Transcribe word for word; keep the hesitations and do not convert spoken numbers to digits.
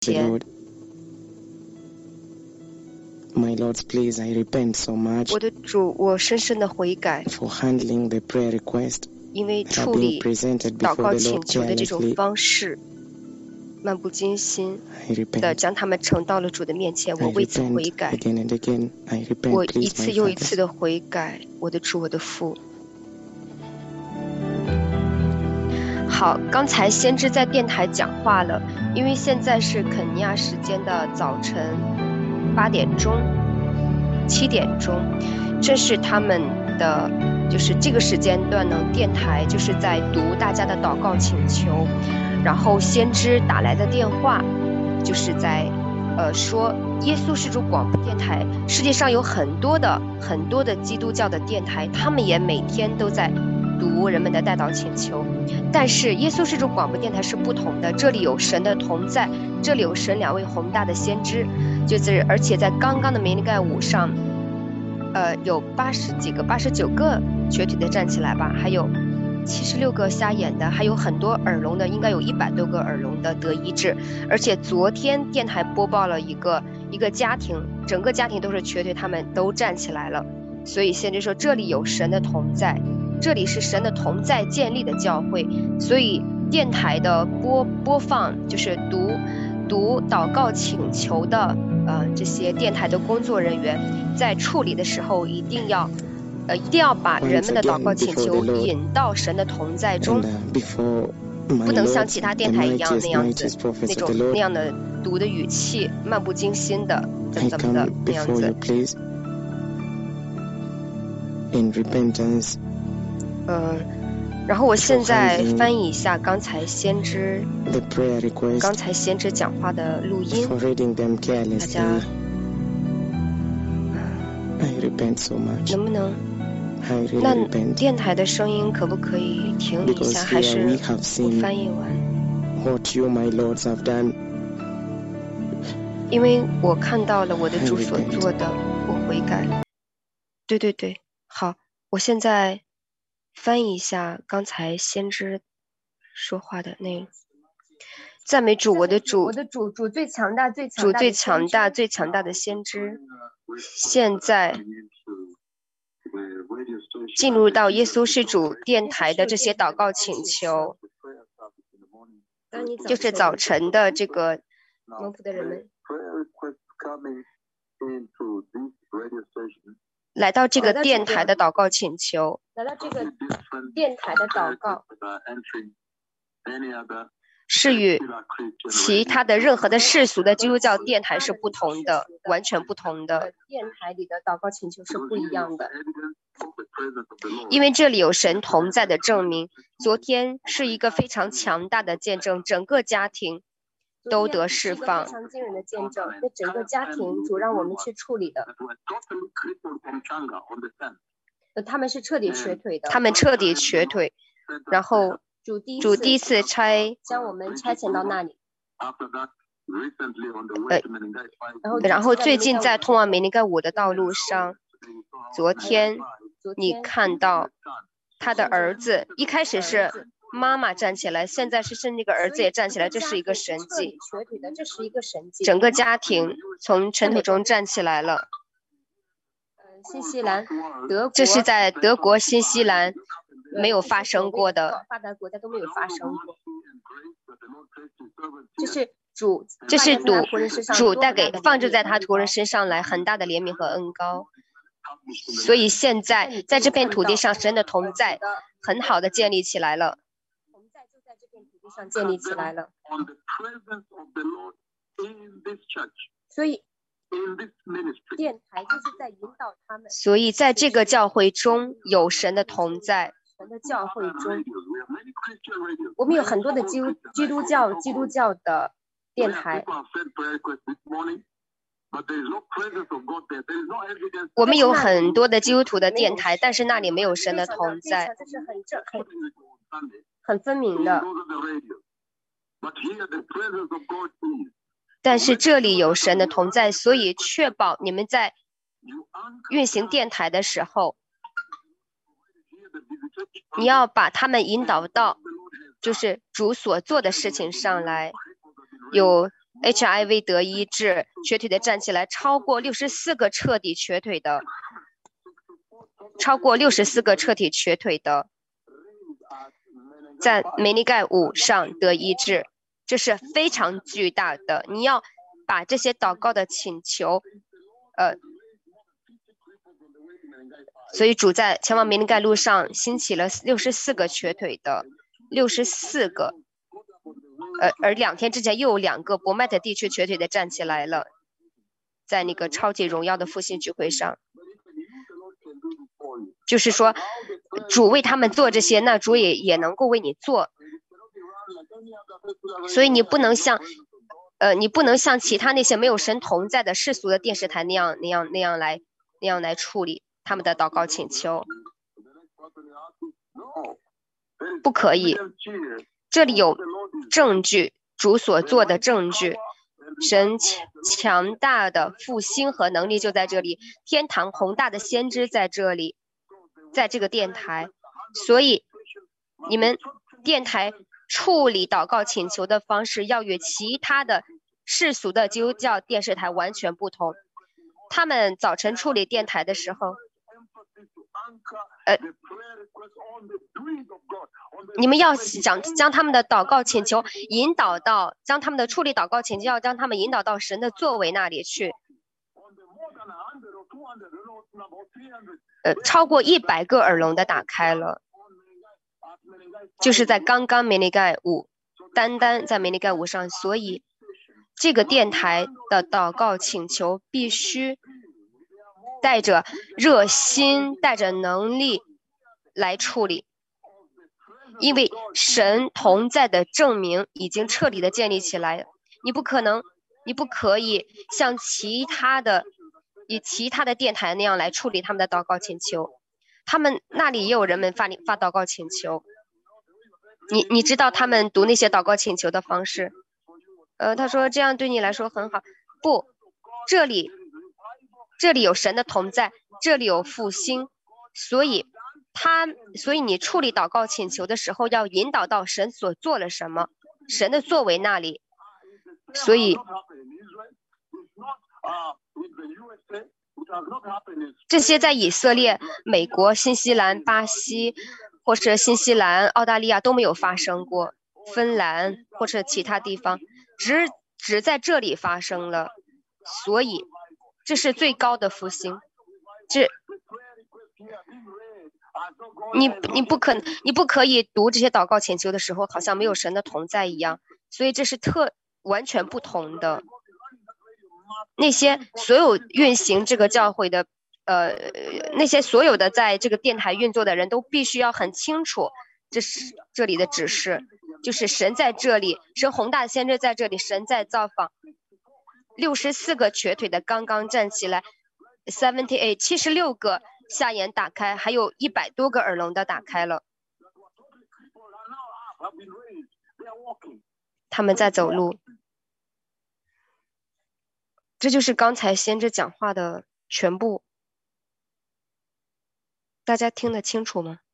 前。 My Lord, please, I repent so much 我的主，我深深的悔改， for handling the prayer request 因为 that 处 being 理 presented 祷 before 告 the 请 Lord 求的这种 carelessly. 方式，漫不经心 I 的 repent. 将他们呈到了主的面前， I 我为此 repent 悔改。 again and again. I 我 repent, 一 please, 次 my 又一次 fathers. 的悔改，我的主，我的父。好，刚才先知在电台讲话了，因为现在是肯尼亚时间的早晨八点钟、七点钟，正是他们的就是这个时间段呢，电台就是在读大家的祷告请求，然后先知打来的电话，就是在呃说耶稣是主广播电台，世界上有很多的很多的基督教的电台，他们也每天都在读人们的代祷请求，但是耶稣是主广播电台是不同的，这里有神的同在，这里有神两位宏大的先知，就是而且在刚刚的梅尼盖舞上，呃，有八十几个、八十九个瘸腿的站起来吧，还有七十六个瞎眼的，还有很多耳聋的，应该有一百多个耳聋的得医治。而且昨天电台播报了一个一个家庭，整个家庭都是瘸腿，他们都站起来了。所以先知说，这里有神的同在，这里是神的同在建立的教会。所以电台的播播放就是读读祷告请求的，呃，这些电台的工作人员在处理的时候一定要。呃，一定要把人们的祷告请求引到神的同在中，不能像其他电台一样那样子，那种那样的读的语气，漫不经心的，怎么怎么的那样子。嗯，然后我现在翻译一下刚才先知刚才先知讲话的录音，大家能不能？那电台的声音可不可以停一下？还是我翻译完？因为我看到了我的主所做的，我悔改。对对对，好，我现在翻译一下刚才先知说话的内容。赞美主，我的主，我的主，主最强大，最强大，主最强大，最强大的先知，现在。进入到耶稣是主电台的这些祷告请求，就是早晨的这个蒙福的人们来到这个电台的祷告请求，来到这个电台的祷告是与其他的任何的世俗的基督教电台是不同的，完全不同的。电台里的祷告请求是不一样的。因为这里有神同在的证明，昨天是一个非常强大的见证，整个家庭都得释放。非常惊人的见证，那整个家庭主让我们去处理的。他们是彻底瘸腿的，他们彻底瘸腿，然后主第主第一次差将我们差遣到那里。呃，然后最近在通往梅尼盖舞的道路上，昨天。你看到他的儿子，一开始是妈妈站起来，现在是是那个儿子也站起来，这是一个神迹。这是一个神迹，整个家庭从尘土中站起来了。新西兰、德国，这是在德国、新西兰没有发生过的，发达国家都没有发生过。这是主，这是主主带给放置在他仆人身上来很大的怜悯和恩膏。所以现在在这片土地上，神的同在很好的建立起来了。同在就在这片土地上建立起来了。所以电台就是在引导他们。所以在这个教会中有神的同在。神的教会中，我们有很多的基督基督教基督教的电台。我们有很多的基督徒的电台，但是那里没有神的同在，这是很正很很分明的。但是这里有神的同在，所以确保你们在运行电台的时候，你要把他们引导到就是主所做的事情上来。有 H I V 得医治，瘸腿的站起来，超过六十四个彻底瘸腿的，超过六十四个彻底瘸腿的，在梅尼盖五上得医治，这是非常巨大的。你要把这些祷告的请求，呃，所以主在前往梅尼盖路上兴起了六十四个瘸腿的，六十四个。呃，而两天之前又有两个博麦特地区瘸腿的站起来了，在那个超级荣耀的复兴聚会上，就是说，主为他们做这些，那主也也能够为你做，所以你不能像，呃，你不能像其他那些没有神同在的世俗的电视台那样那样那样来那样来处理他们的祷告请求，不可以。这里有证据，主所做的证据，神强大的复兴和能力就在这里，天堂宏大的先知在这里，在这个电台，所以你们电台处理祷告请求的方式要与其他的世俗的基督教电视台完全不同。他们早晨处理电台的时候，呃，你们要想将他们的祷告请求引导到，将他们的处理祷告请求要将他们引导到神的作为那里去。呃，超过一百个耳聋的打开了，就是在刚刚梅尼盖五，单单在梅尼盖五上，所以这个电台的祷告请求必须带着热心，带着能力来处理，因为神同在的证明已经彻底的建立起来。你不可能，你不可以像其他的以其他的电台那样来处理他们的祷告请求，他们那里也有人们发发祷告请求。你你知道他们读那些祷告请求的方式？呃，他说这样对你来说很好。不，这里这里有神的同在，这里有复兴，所以他所以你处理祷告请求的时候，要引导到神所做了什么，神的作为那里。所以这些在以色列、美国、新西兰、巴西，或是新西兰、澳大利亚都没有发生过，芬兰或者其他地方，只只在这里发生了，所以这是最高的复兴。这你你不可你不可以读这些祷告请求的时候，好像没有神的同在一样，所以这是特完全不同的。那些所有运行这个教会的，呃，那些所有的在这个电台运作的人都必须要很清楚，这是这里的指示，就是神在这里，神宏大的先知在这里，神在造访。六十四个瘸腿的刚刚站起来 ，seventy eight 七十六个下眼打开，还有一百多个耳聋的打开了，他们在走路。这就是刚才先知讲话的全部，大家听得清楚吗？